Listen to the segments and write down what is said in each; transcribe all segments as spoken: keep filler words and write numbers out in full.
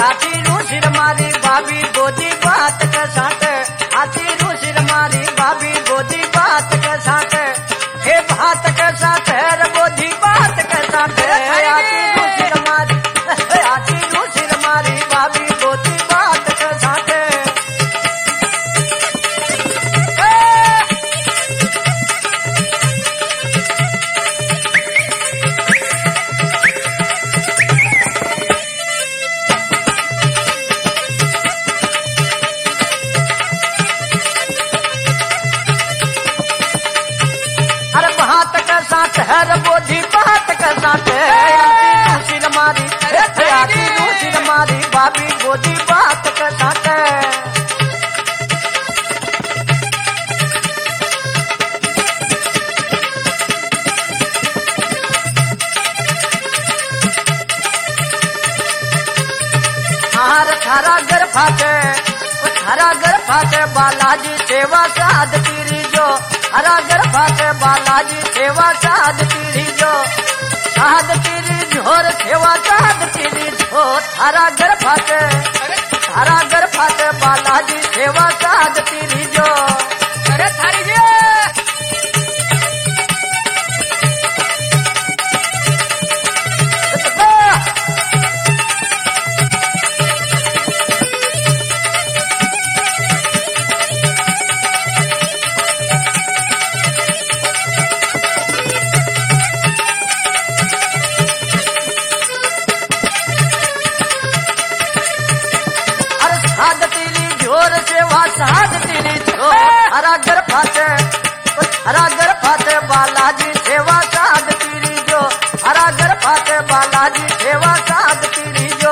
हाथी रूसिर मारी भाभी गोदी बात के साथ हाथी रूसिर मारी भाभी गोदी बात के साथ हे बात के साथ है गोदी बात के साथ हाथी रूसिर मारी हाथी रूसिर मारी भाभी गोदी बात के साथ हर बोधी बात का साथ है मारी दूसरी मारी भाभी बोधी बात का साथ हार थारा घर फाटे थारा घर फाटे बालाजी सेवा साध पीरी जो हरा घर फाटे बालाजी सेवा साध पीरी जो साध पीरी झोर सेवा साध पीरी झो थारा घर फाटे थारा घर फाटे बालाजी सेवा साध पीरी जो अरे थारी जी साध तेरी जो हरा घर फाटे हरा घर फाटे बालाजी सेवा साध तेरी जो हरा घर फाटे बालाजी सेवा साध तेरी जो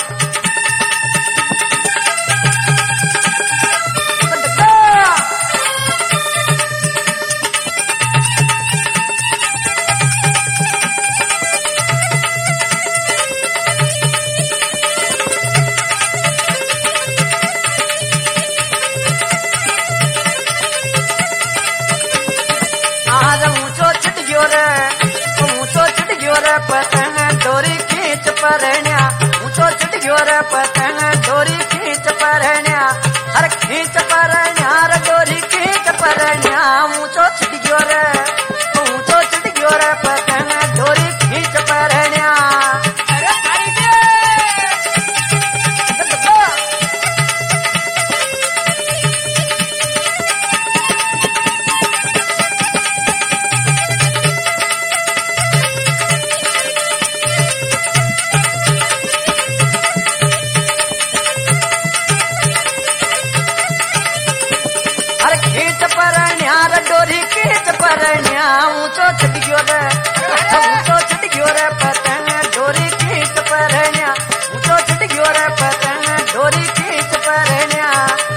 पतंग डोरी खींच परण्या ऊंचो चढ़ गयो रे पतंग डोरी खींच परण्या हर खींच परण्या रे डोरी खींच परण्या ऊंचो चढ़ गयो रे ऊंचो चढ़ गयो रे पतंग डोरी खींच परण्या अरे तारी दे डोरी खींच परण्या ऊंचो चढ़ गयो रे ऊंचो चढ़ गयो रे पतंग डोरी खींच परण्या ऊंचो चढ़ गयो रे पतंग डोरी खींच परण्या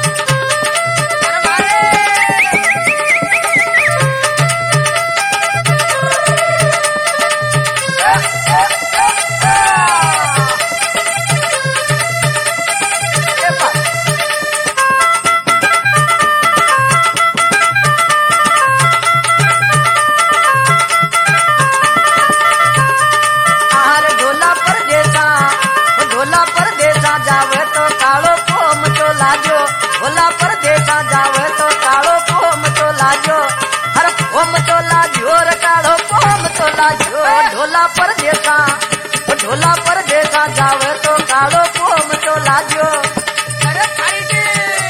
जावे तो कालो कोम तो लाजो भोला परदेसा जावे तो कालो कोम तो लाजो हर कोम तो लाजो रे कालो कोम तो लाजो ढोला परदेसा ढोला परदेसा जावे तो कालो कोम तो लाजो अरे थारी जी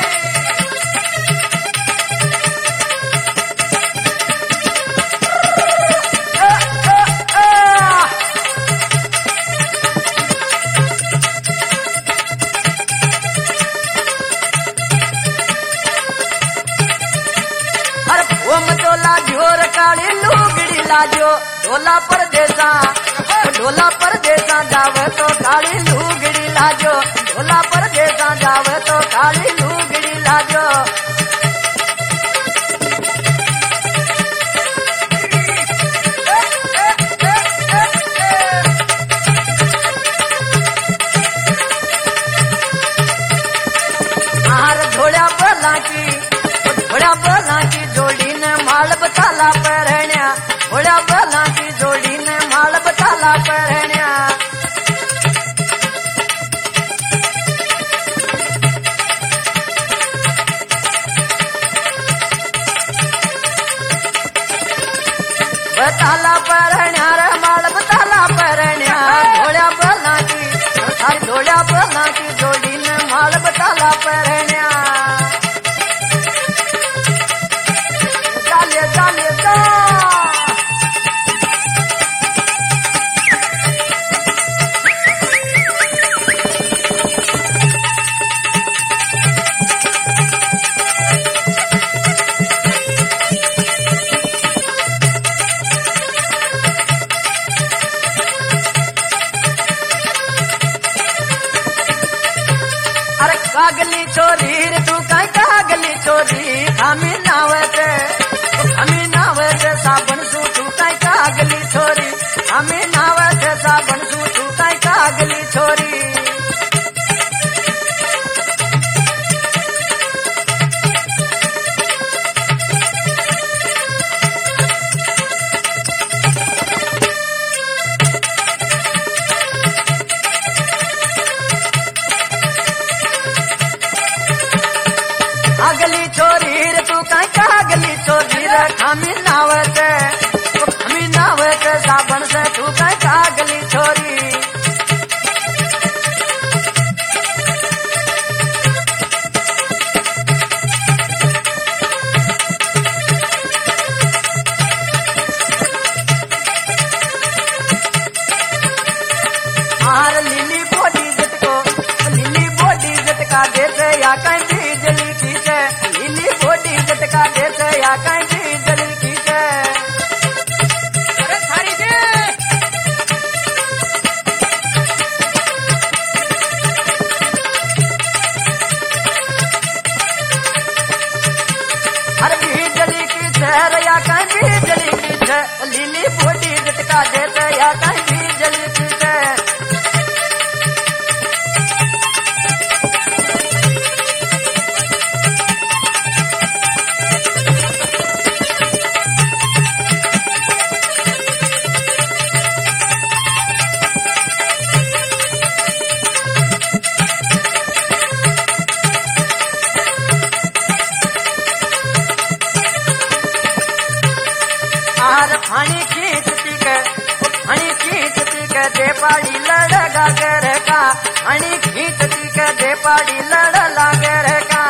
काली लुगड़ी लाजो ढोला परदेसा ढोला परदेसा जावे तो काली लुगड़ी लाजो ढोला परदेसा जावे तो काली लुगड़ी लाजो हार ढोला बला की ढोला बला की जोड़ी ने माल बताला परण्या ढोला बला की जोड़ी ने माल बताला परण्या बताला परण्या रे माळ बताला परण्या धोळ्या बलाची सारी धोळ्या बलाची जोडीने माळ बताला परण्या चाले चाले जा कागली छोरी रे तू काय कागली छोरी खामी नावते खामी नावते साबण सू तू काय कागली छोरी खामी नावते साबण सू तू काय कागली छोरी कागली छोरी रे तू काय कागली छोरी रे खामी नावते खामी नावते साबण से तू काय कागली छोरी आर लिली बॉडी जटको लिली बॉडी जटका देते या काय बिजली की लिली बॉडी झटका देते या काय बिजली की अरे थारी दे अरे बिजली की शहर या काय बिजली की लिली बॉडी झटका देते या काय बिजली की फानी खींचती के फानी खींचती के दे पाड़ी लड़ गागर का फानी खींचती के दे पाड़ी लड़ लागर का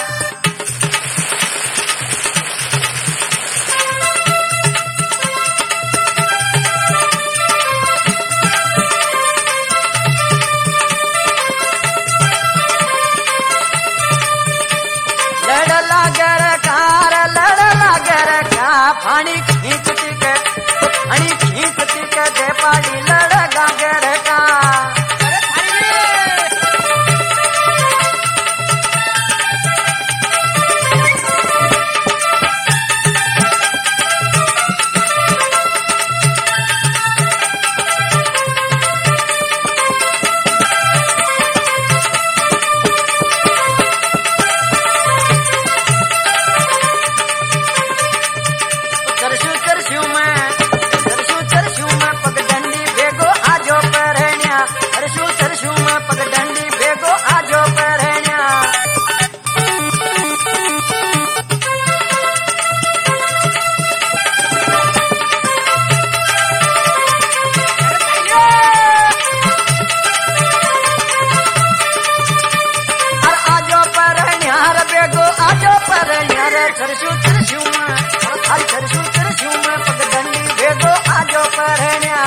लड़ लागर का लड़ लागर का फानी खींचती के फानी खींचती के दे पाड़ी लड़ गागर का चरशु चरशु हर चरशु चरशु में पगडंडी भेदो आजो परण्या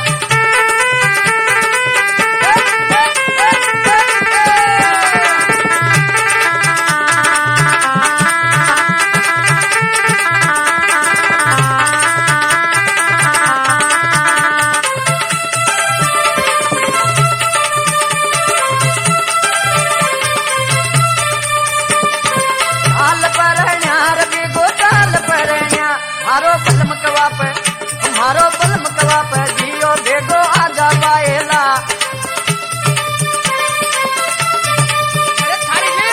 मारो बलम कवा पे मारो बलम कवा पे जियो भेगो आजा पाएला अरे थारी ले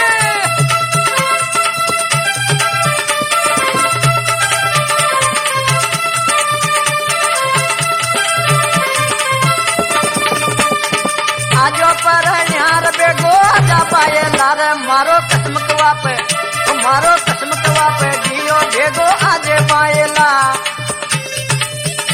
आजो पर न्यार भेगो आजा पाएला रे मारो कसम कवा पे मारो कसम कवा पे जियो भेगो आजे पाएला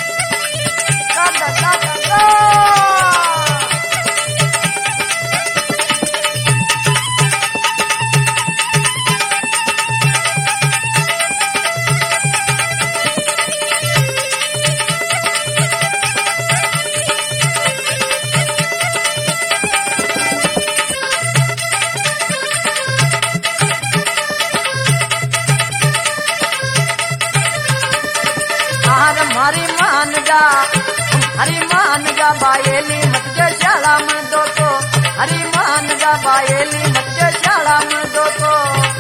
मारी मान जा हरी मान जा बायेली मत जे शाला में दो तो हरी मान जा बायेली मत जे शाला में दो तो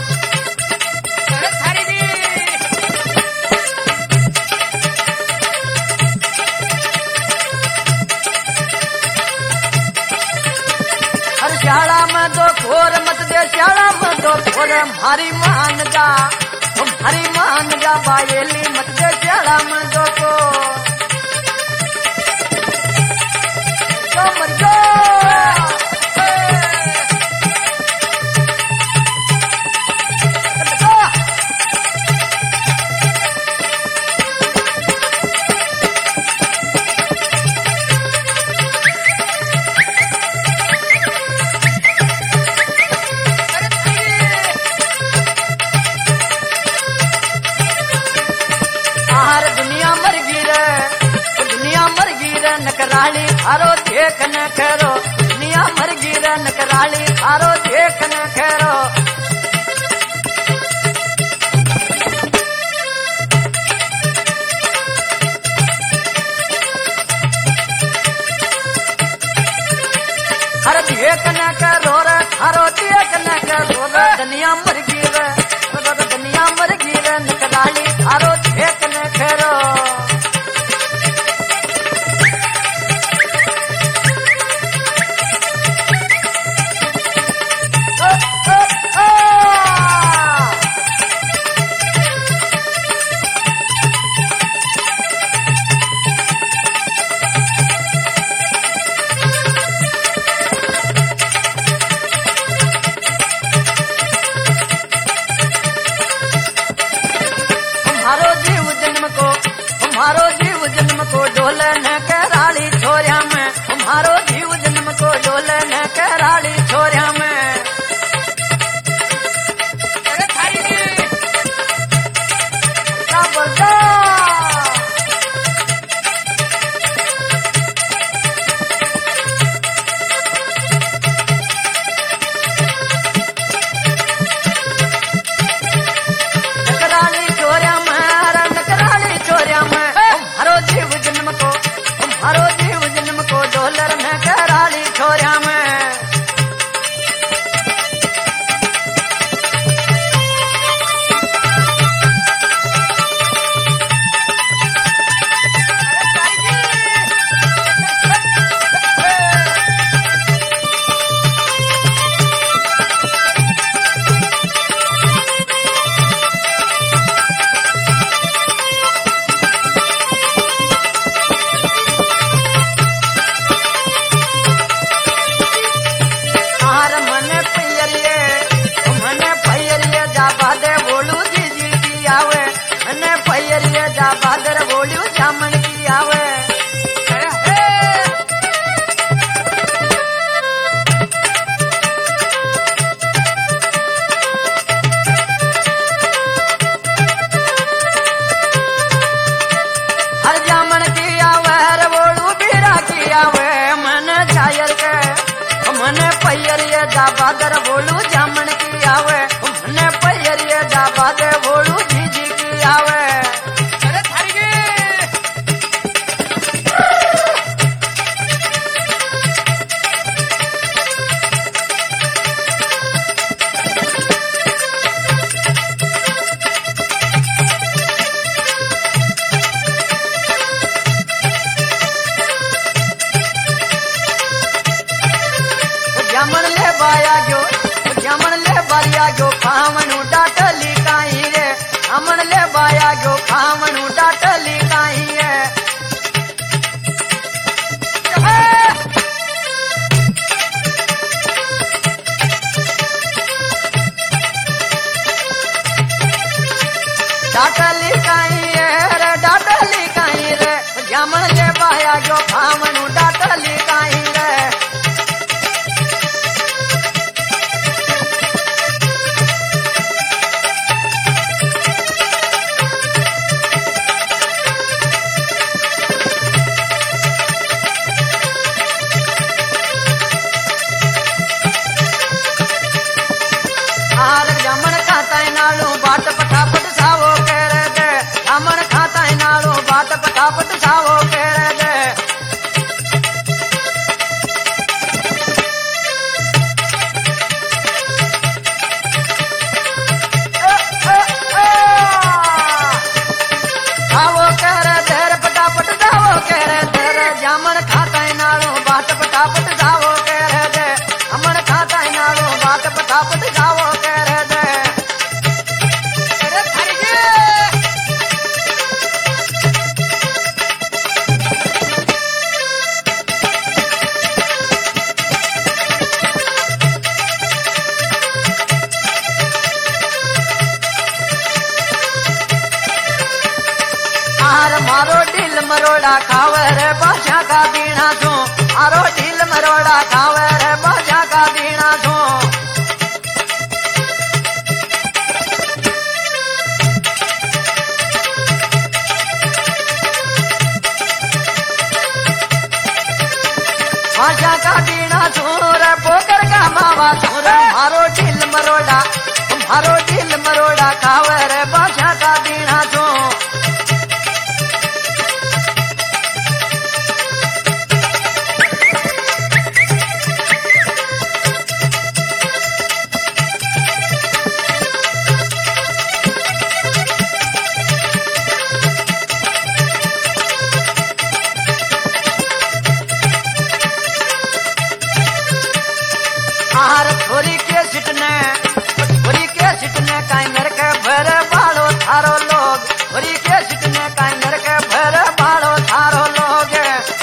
हर शाला में दो खोर मत दे शाला में दो खोर मारी मान जा हरी मान जा बायेली मत दे शाला में दो तो मर गो नकराली थारो देख न करो दुनिया मर गिर नकराली थारो देख न करो हर देख न करो रे थारो देख न करो रे दुनिया मर गिर दुनिया मर गिर नकराली थारो देख न करो हमारो जीव जन्म को डोले न कराली छोरिया में हमारो जीव जन्म को डोले न कराली छोरिया में क्या बोलता नकराली छोरिया में नकराली छोरिया में हमारो जीव जन्म को हमारो जीव जन्म को डोलर में कराली छोरिया में जा बादर बोलियो जामन की आवे हर जामन की आवे हर बोलू बीरा की आवे मन जायर के मन पैरिए जा बादर बोलू जामन की आवे मन पैरिए जा बादर बोलू जीजी की आवे जामन ले बाया जो जामन ले बाया जो खामनु डाटली काई रे जामन ले बाया जो खामनु डाटली काई है डाटली काई रे डाटली काई रे जामन ले बाया जो खामनु डाटली काई रे जामन खाता नालू बाट पटापट सावो कह दे जामन खाता नालू बाट पटापट मारो ढील मरोड़ा खावे रे बाजा का बीणा छू मारो ढील मरोड़ा खावे रे बाजा का बीणा छू बाजा का बीणा छू रे पोकर का मावा छू रे मारो ढील मरोड़ा मारो ढील मरोड़ा खावे रे बाजा का बीणा छू छोरी के सिटने छोरी के सिटने काई नर के भर बालो थारो लोग छोरी के सिटने काई नर के भर बालो थारो लोग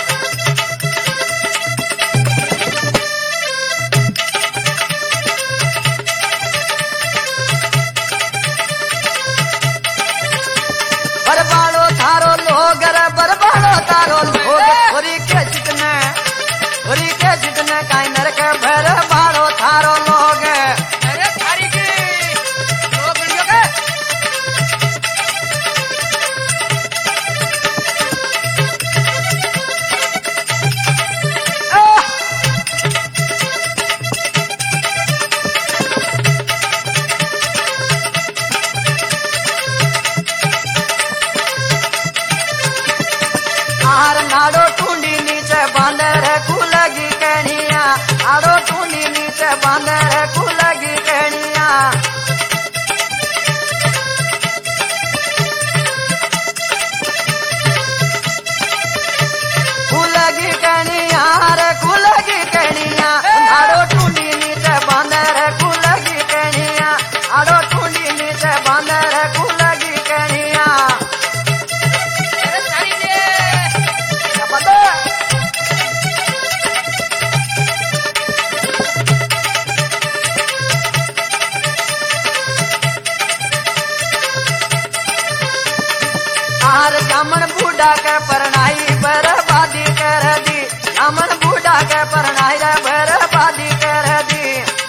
बरबालो थारो लोग रे बरबालो थारो लोग छोरी के सिटने छोरी के सिटने काई नर के भर बालो थारो लोग अरे थारी की लोग वीडियो के आर नाडो टूंडी नीचे बांधे रे कुलगी कहनिया नाडो टूंडी नीचे बांधे रे कुलगी कहनिया कुलगी कहनिया रे कुलगी कहनिया नाडो टूंडी नीचे बांधे रे कुलगी कहनिया नाडो टूंडी नीचे बांधे रे कुलगी कहनिया आर जामन बूढ़ा के परनाई बर्बादी कर दी जामन बूढ़ा के परनाई रे बर्बादी कर दी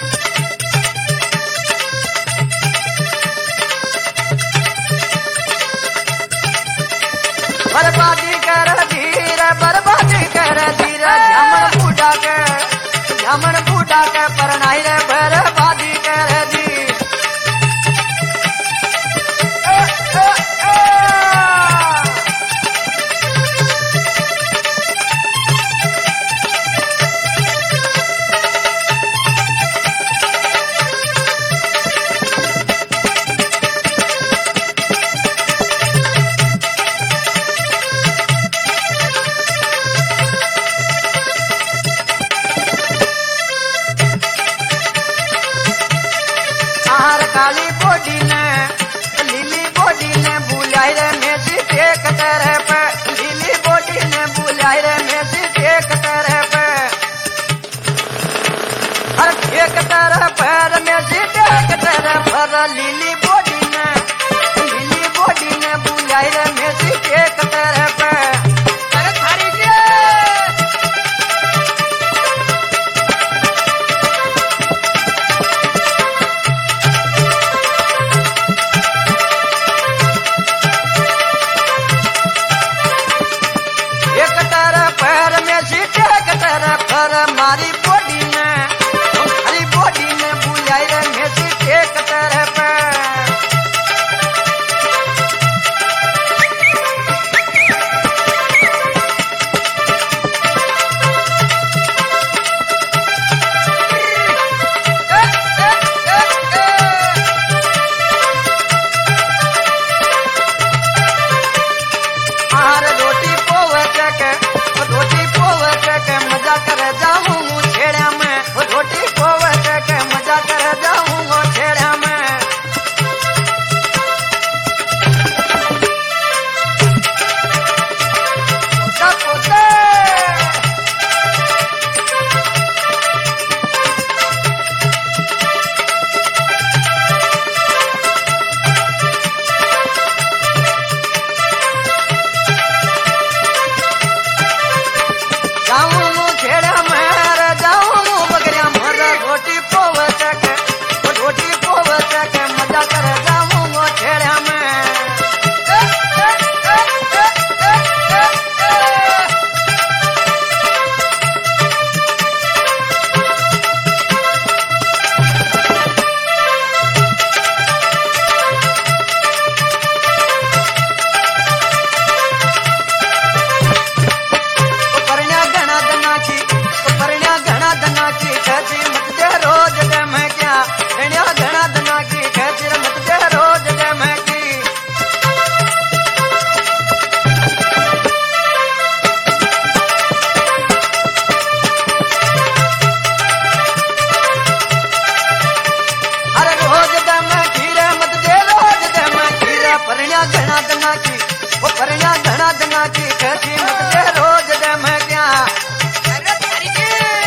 बर्बादी कर दी रे बर्बादी कर दी रे जामन बूढ़ा के जामन बूढ़ा के परनाई रे बर्बादी कर दी काली बॉडी ने लीली बॉडी ने बुलाई रे मेसी एक तरह पे लीली बॉडी ने बुलाई रे मेसी एक तरह पे हर एक तरह पर मेसी एक तरह पर लीली बॉडी ने लीली बॉडी ने बुलाई रे मेसी एक तरह पे अरे थारी जी पर मारी बॉडी ने हरी बॉडी ने बुलाई रे मेसी एक तरह पे परण्या घना दना की वो परण्या घना दना की कैसी मत दे रोज दे मैं क्या अरे तारी की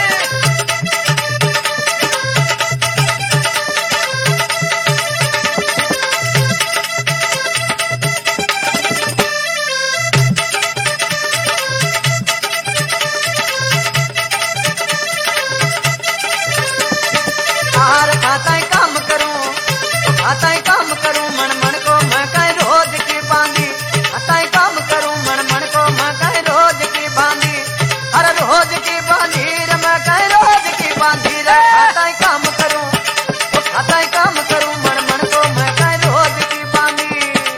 खाता ही काम करूं खाता ही काम करूं मन मन को मैं कहीं रोज की बांधी खाता ही काम करूं मन मन को मैं कहीं रोज की बांधी हर रोज की बांधी रे मैं कहीं रोज की बांधी रे खाता ही काम करूं खाता ही काम करूं मन मन को मैं कहीं रोज की बांधी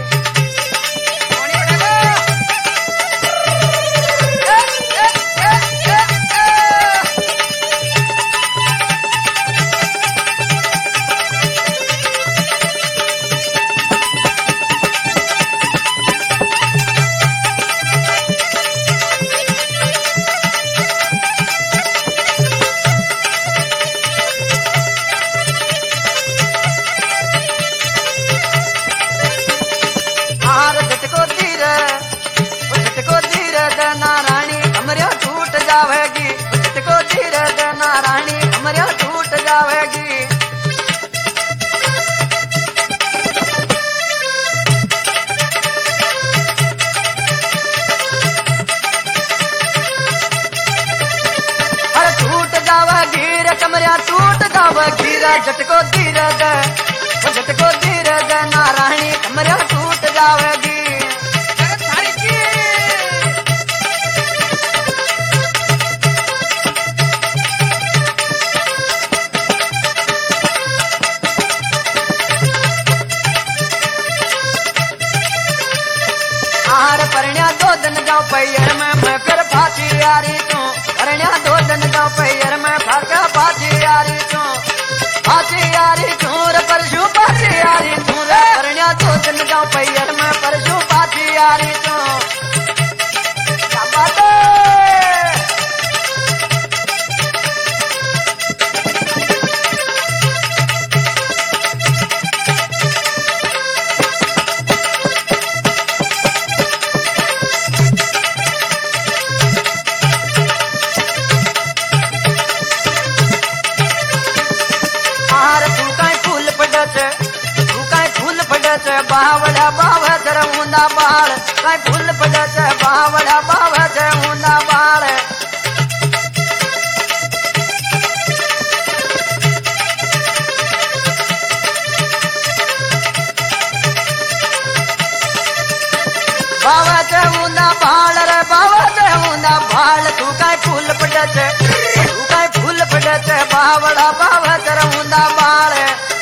नारायणी हमरिया टूट जावेगी को धीरे देना रानी हमरिया टूट जावेगी अरे टूट जावेगी रे कमरिया टूट जावेगी रे झटको धीरे दे झटको धीरे दे नारायणी हमरिया टूट जावेगी परण्या दो दिन जाओ पैर में मैं फिर फांसी यारी तू परण्या दो दिन जाओ पैर में फाका फांसी यारी तू फांसी यारी तू रे परशु फांसी यारी तू रे परण्या दो दिन जाओ पैर में परशु फांसी यारी तू क्या बात बावड़ा बावा जरा ऊंदा बाल काय फूल पड़े बावड़ा बावा जरा ऊंदा बाल बावा जरा ऊंदा बाल रे बावा जरा ऊंदा बाल तू काय फूल पड़े तू काय फूल पड़े बावड़ा बावा जरा ऊंदा बाल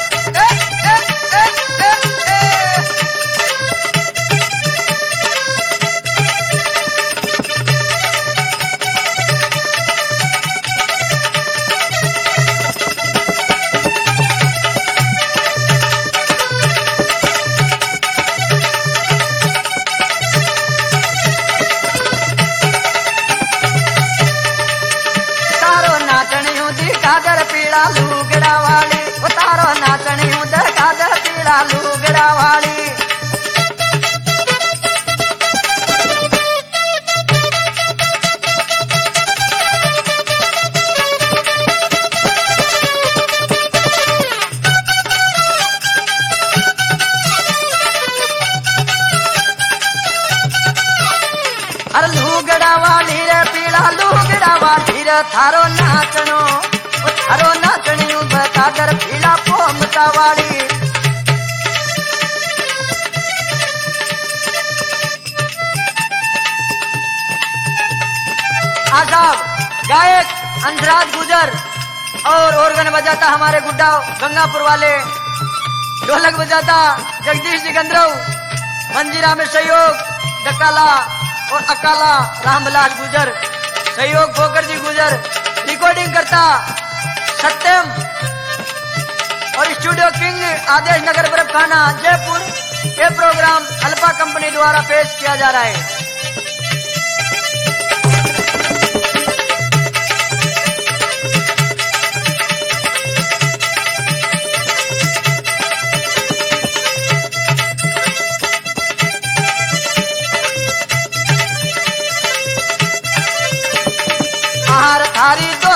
कादर पीड़ा लूगड़ा वाली उतारो नाचनी हूँ कादर पीड़ा लूगड़ा वाली अरे लूगड़ा वाली रे पीड़ा लूगड़ा वाली रे थारो नाचनो थारो नाचनी कादर पीड़ा पोमता वाली आजाब गायक अंधराज गुजर और ऑर्गन बजाता हमारे गुड्डा गंगापुर वाले ढोलक बजाता जगदीश जी गंद्रव मंजीरा में सहयोग डकाला और अकाला रामविलास गुजर सहयोग भोकर जी गुजर रिकॉर्डिंग करता सत्यम और स्टूडियो किंग आदेश नगर बर्फ खाना जयपुर। ये प्रोग्राम अल्फा कंपनी द्वारा पेश किया जा रहा है।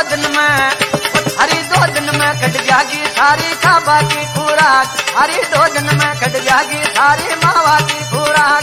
दिन में हरी दो दिन में कट जागी सारी खाबा की खुराक हरी दो दिन में कट जागी सारी मावा की खुराक